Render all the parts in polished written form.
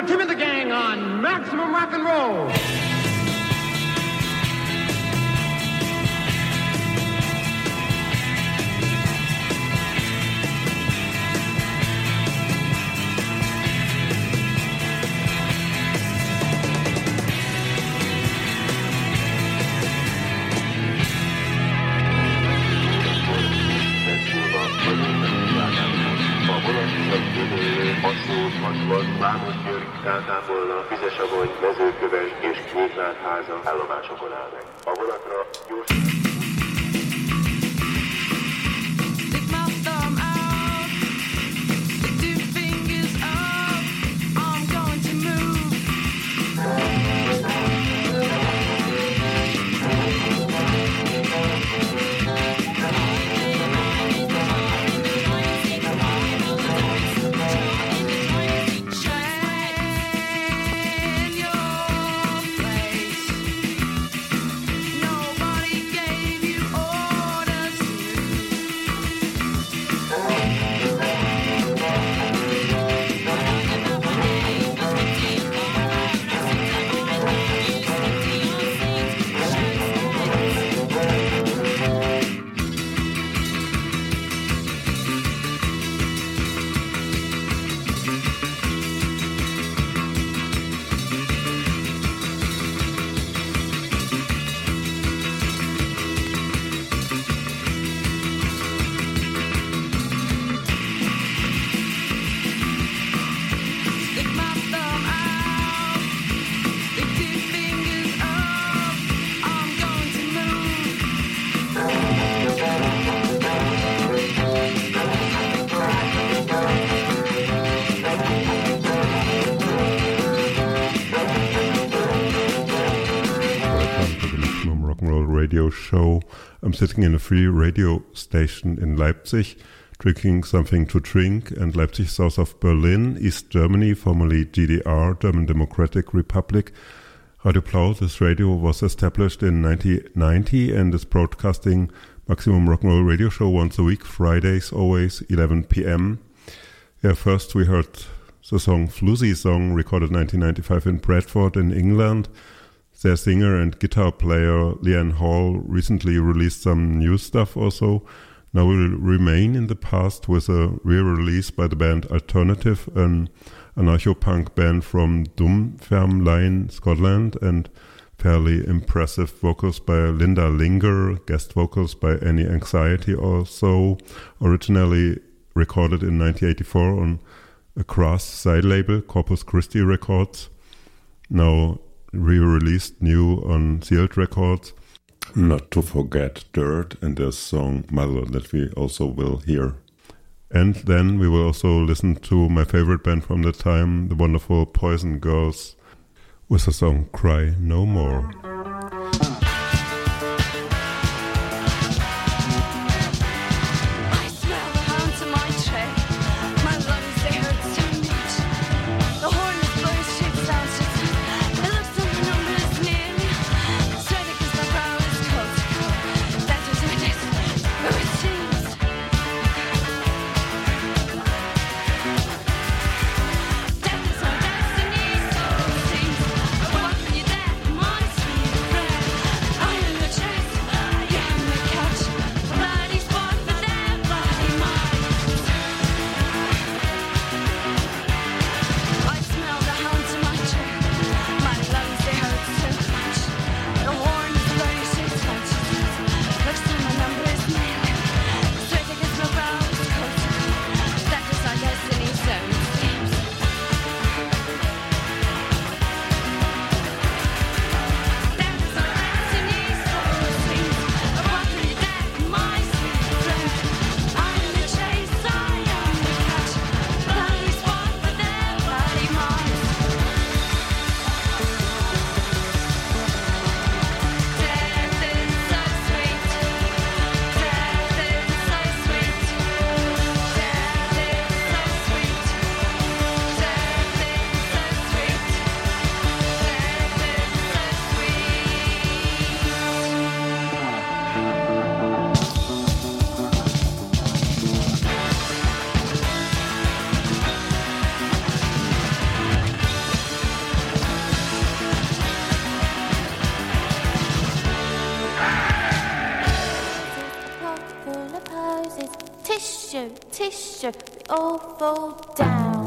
Tim and the Gang on Maximum Rock and Roll. Távolna, Vizesavony, Mezőköves és Nyírvárháza állomásokon áll meg. A vonatra gyors... Radio show. I'm sitting in a free radio station in Leipzig, drinking something to drink, and Leipzig, south of Berlin, East Germany, formerly GDR, German Democratic Republic. Radio Plau, this radio was established in 1990 and is broadcasting Maximum Rock and Roll radio show once a week, Fridays, always 11 p.m. Yeah, first we heard the song Floozy Song, recorded 1995 in Bradford in England. Their singer and guitar player Leanne Hall recently released some new stuff also. Now we'll remain in the past with a re-release by the band Alternative, an anarcho-punk band from Dunfermline, Scotland, and fairly impressive vocals by Linda Linger, guest vocals by Any Anxiety also, originally recorded in 1984 on a Crass side label, Corpus Christi Records. Now re-released new on Sealed Records. Not to forget Dirt and their song Mother that we also will hear. And then we will also listen to my favorite band from the time, the wonderful Poison Girls, with the song Cry No More. Destiny, so it seems. What can you that? tissue, we all fall down.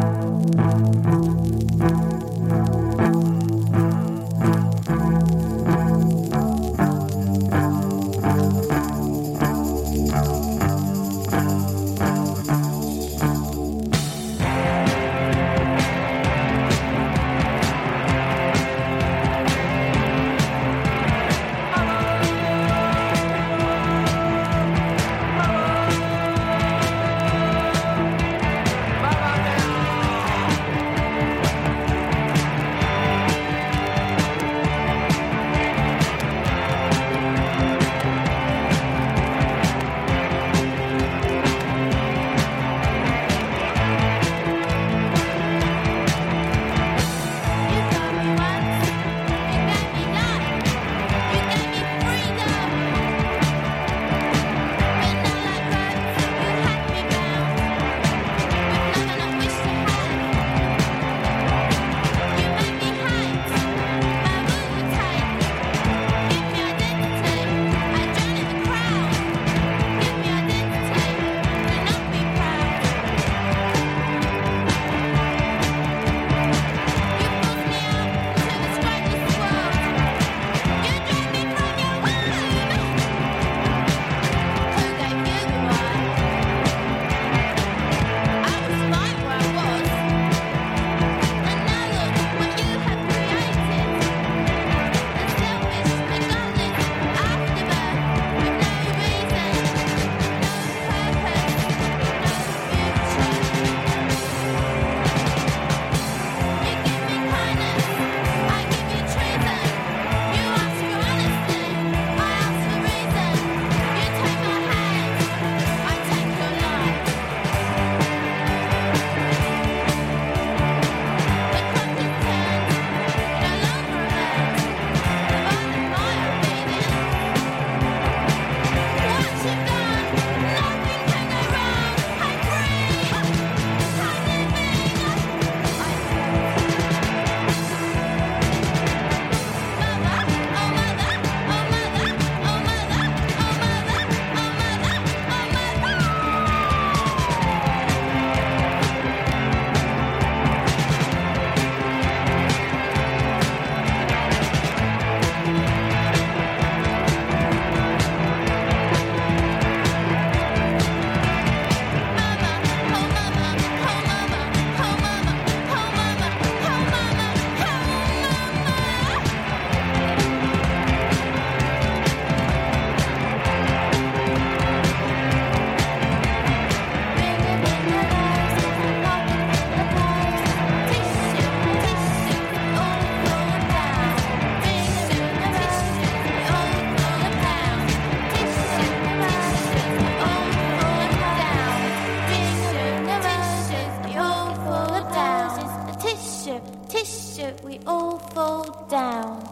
we all fall down.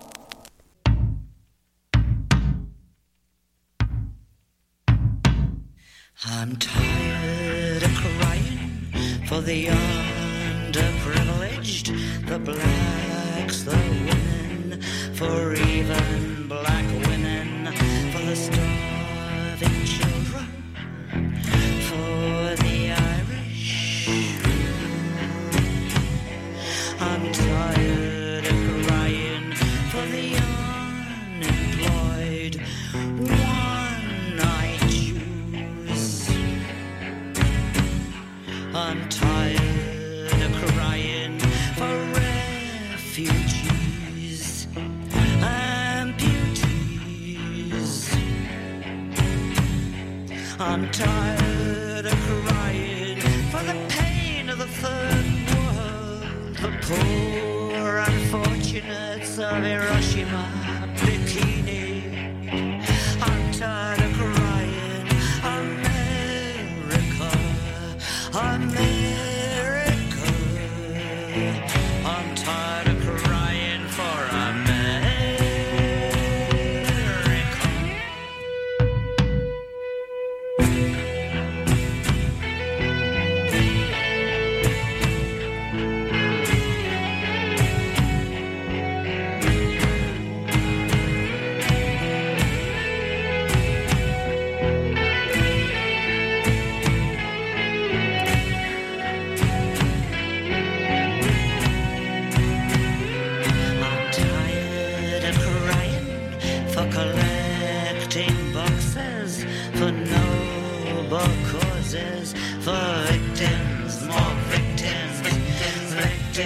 I'm tired of crying for the underprivileged, the blacks, the women, for even black women, for the starving children, for the Irish. I'm tired of crying for the unemployed, one-eyed Jews. I'm tired of crying for refugees, amputees. I'm tired of crying for the pain of the third world, the poor unfortunates of Hiroshima, Bikini. I'm tired of crying, America, America. I'm tired of crying for America.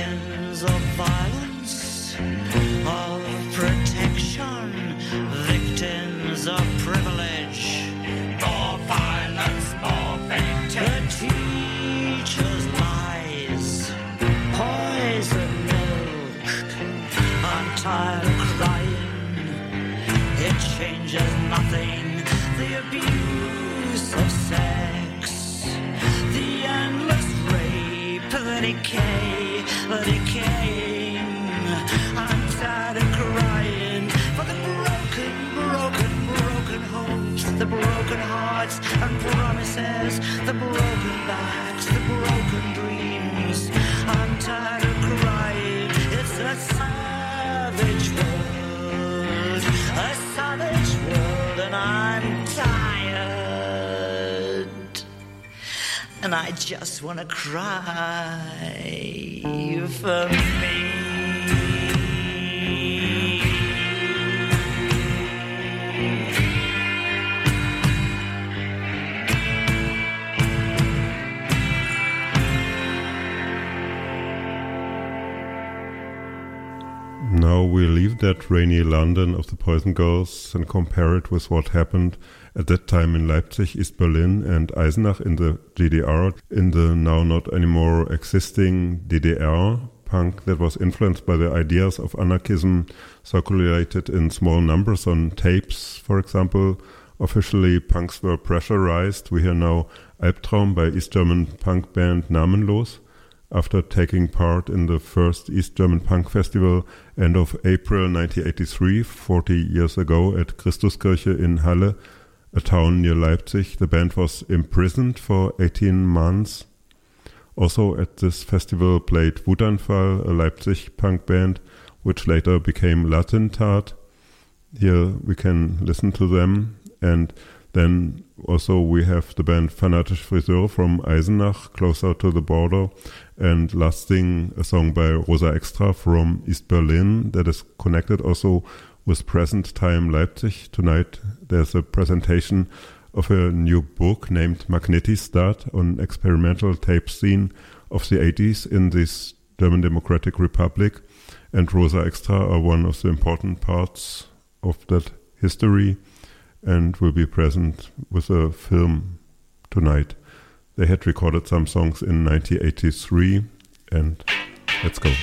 Beacons of violence, of protection, victims of privilege. More violence, more victims. The teacher's lies, poison milk. I'm tired of crying, it changes nothing. The abuse of sex, the endless rape, the decay, the decaying. I'm tired of crying for the broken, broken, broken homes, the broken hearts and promises, the broken backs, the broken dreams. I'm tired of crying. It's a savage world, a savage world, and I'm tired. And I just want to cry for me. Now we leave that rainy London of the Poison Girls and compare it with what happened at that time in Leipzig, East Berlin and Eisenach in the GDR, in the now not anymore existing DDR. Punk that was influenced by the ideas of anarchism circulated in small numbers on tapes, for example. Officially, punks were pressurized. We hear now Albtraum by East German punk band Namenlos, after taking part in the first East German Punk Festival end of April 1983, 40 years ago, at Christuskirche in Halle, a town near Leipzig. The band was imprisoned for 18 months. Also at this festival played Wutanfall, a Leipzig punk band, which later became Lattentat. Here we can listen to them. And then also we have the band Fanatische Friseure from Eisenach, closer to the border. And last thing, a song by Rosa Extra from East Berlin that is connected also with present time Leipzig. Tonight there's a presentation of a new book named Magnetistat on experimental tape scene of the 80s in this German Democratic Republic. And Rosa Extra are one of the important parts of that history and will be present with a film tonight. They had recorded some songs in 1983, and let's go.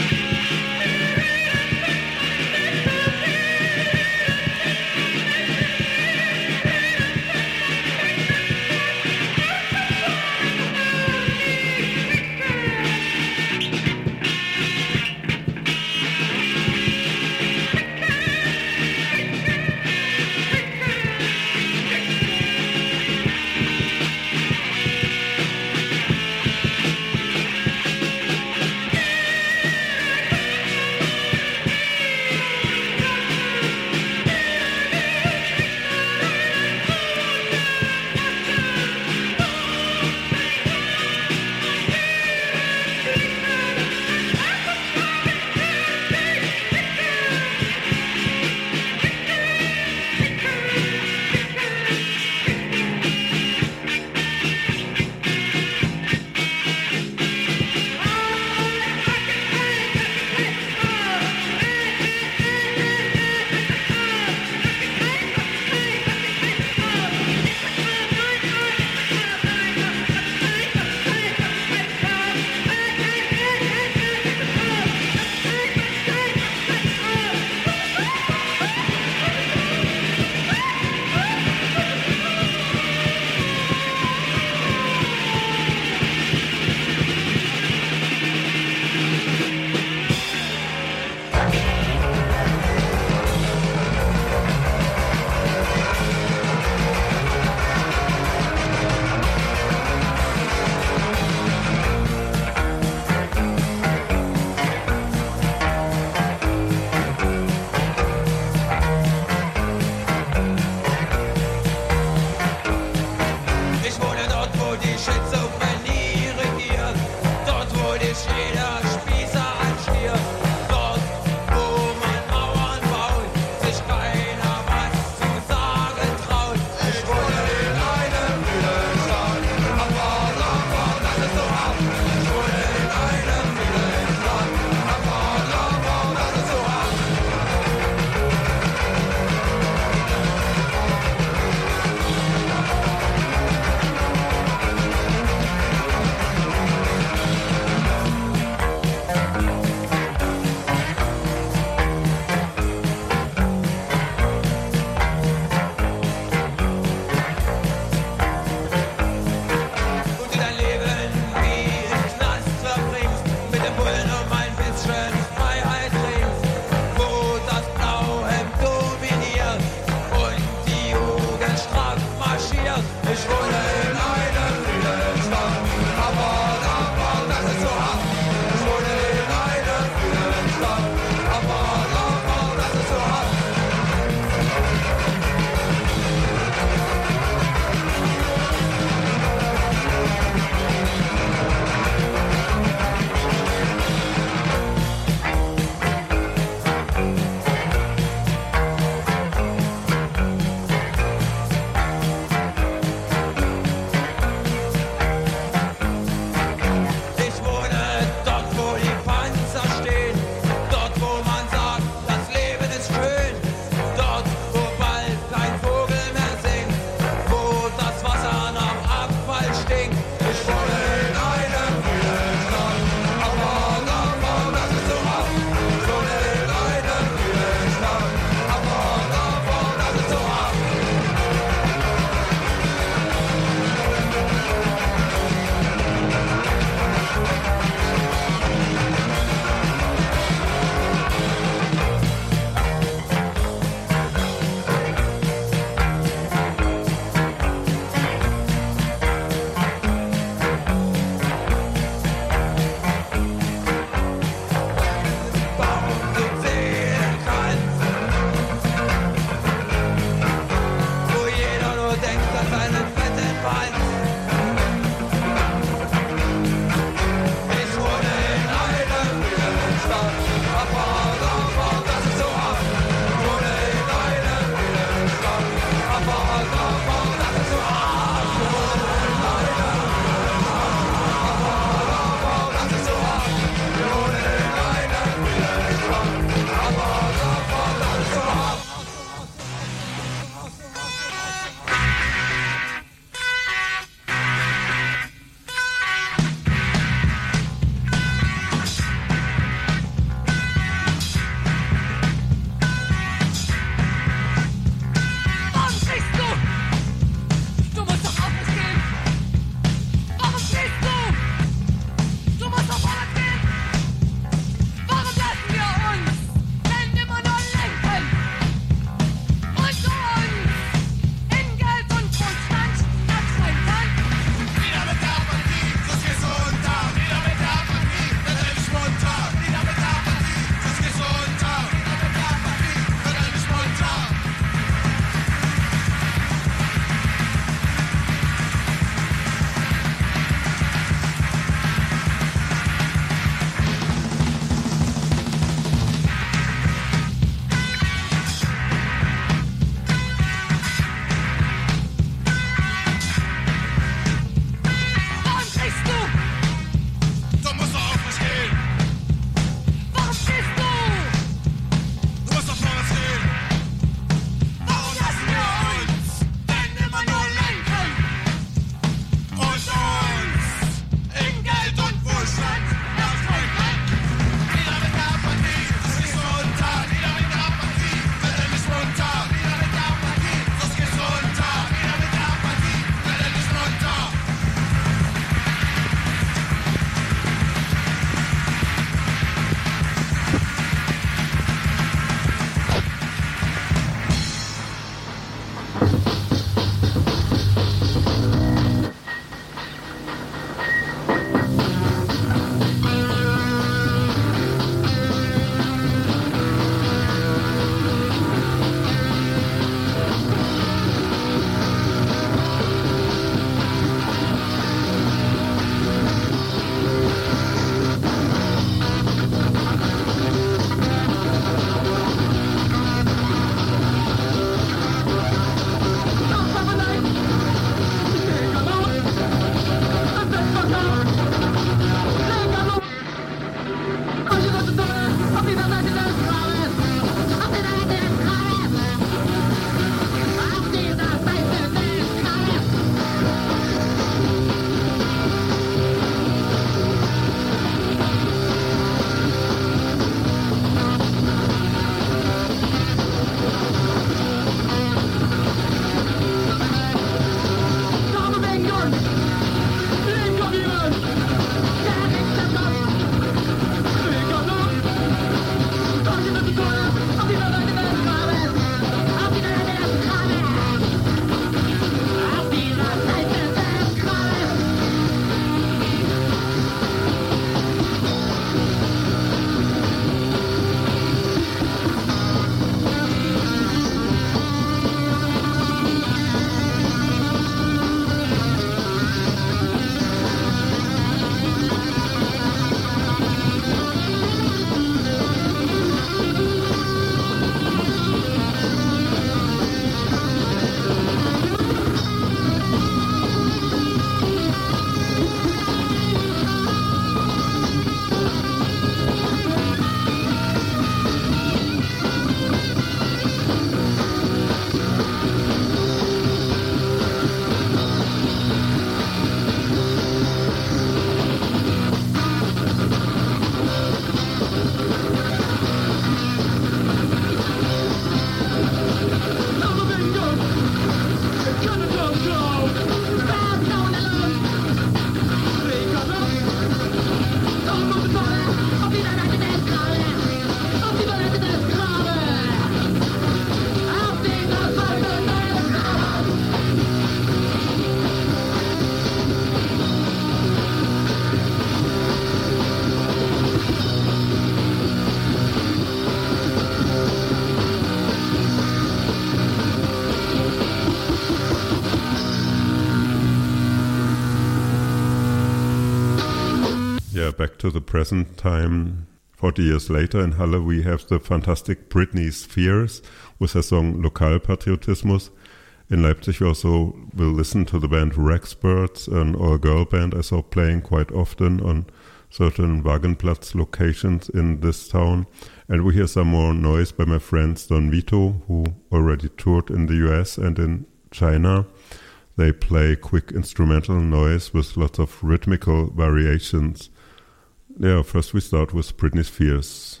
back to the present time. 40 years later in Halle we have the fantastic Britney Spears with her song Lokalpatriotismus. In Leipzig we also will listen to the band Rexperts, an all-girl band I saw playing quite often on certain Wagenplatz locations in this town. And we hear some more noise by my friends Don Vito, who already toured in the US and in China. They play quick instrumental noise with lots of rhythmical variations. Yeah, first we start with Britney Spears.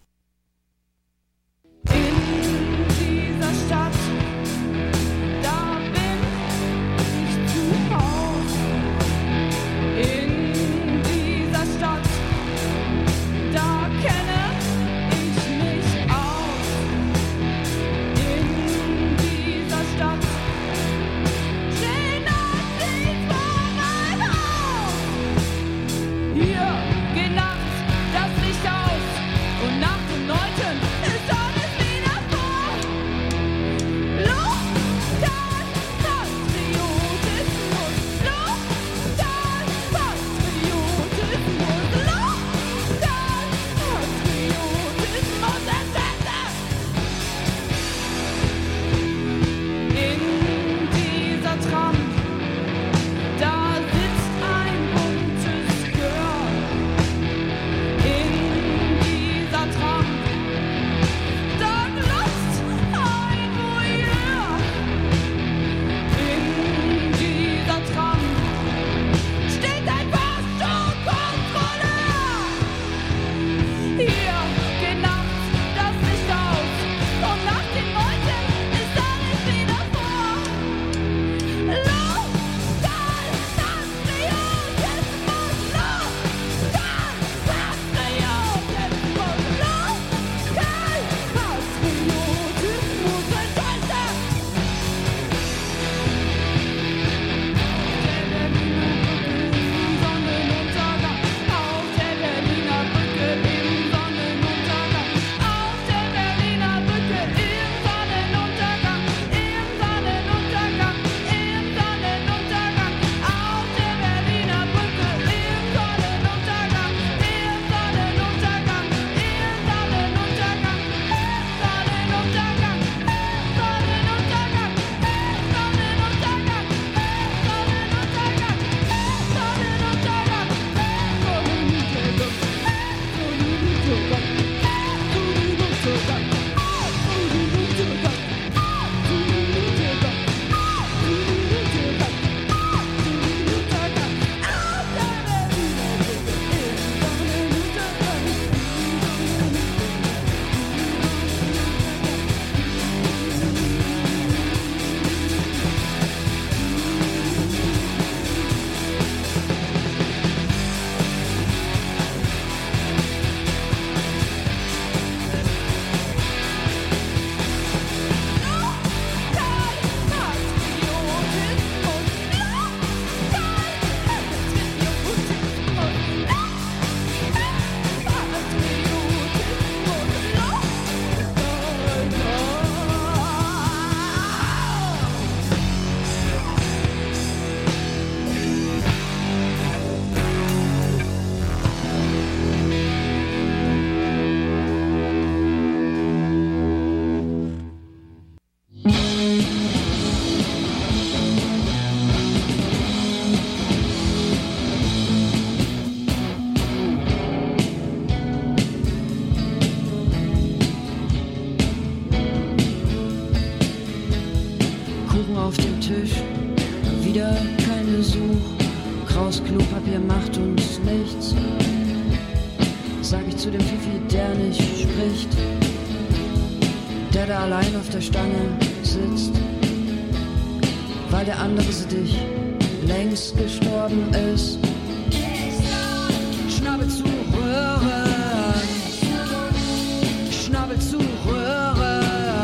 Klopapier macht uns nichts, sag ich zu dem Fifi, der nicht spricht, der da allein auf der Stange sitzt, weil der andere für dich längst gestorben ist. Schnabel zu rühren, Schnabel zu rühren.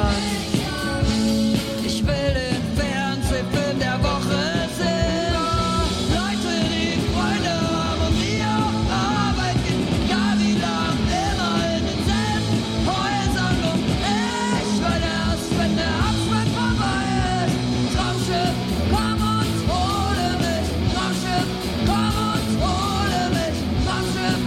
Ich will den Fernsehfilm der Woche sehen. Leute, die Freunde haben und wir arbeiten, egal wie lang, immer in denselben Häusern. Und ich will erst, wenn der Abschnitt vorbei ist. Traumschiff, komm und hole mich. Traumschiff, komm und hole mich. Traumschiff,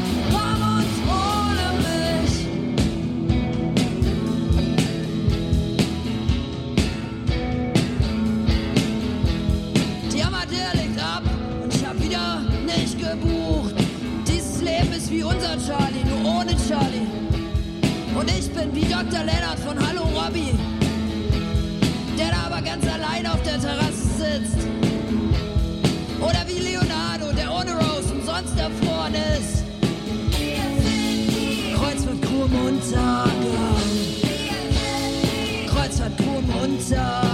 unterwegs bin wie Dr. Lennart von Hallo Robbie, der da aber ganz allein auf der Terrasse sitzt. Oder wie Leonardo, der ohne Rose umsonst erfroren ist. Kreuzfahrt Crew im Untergang. Kreuzfahrt Crew im Untergang.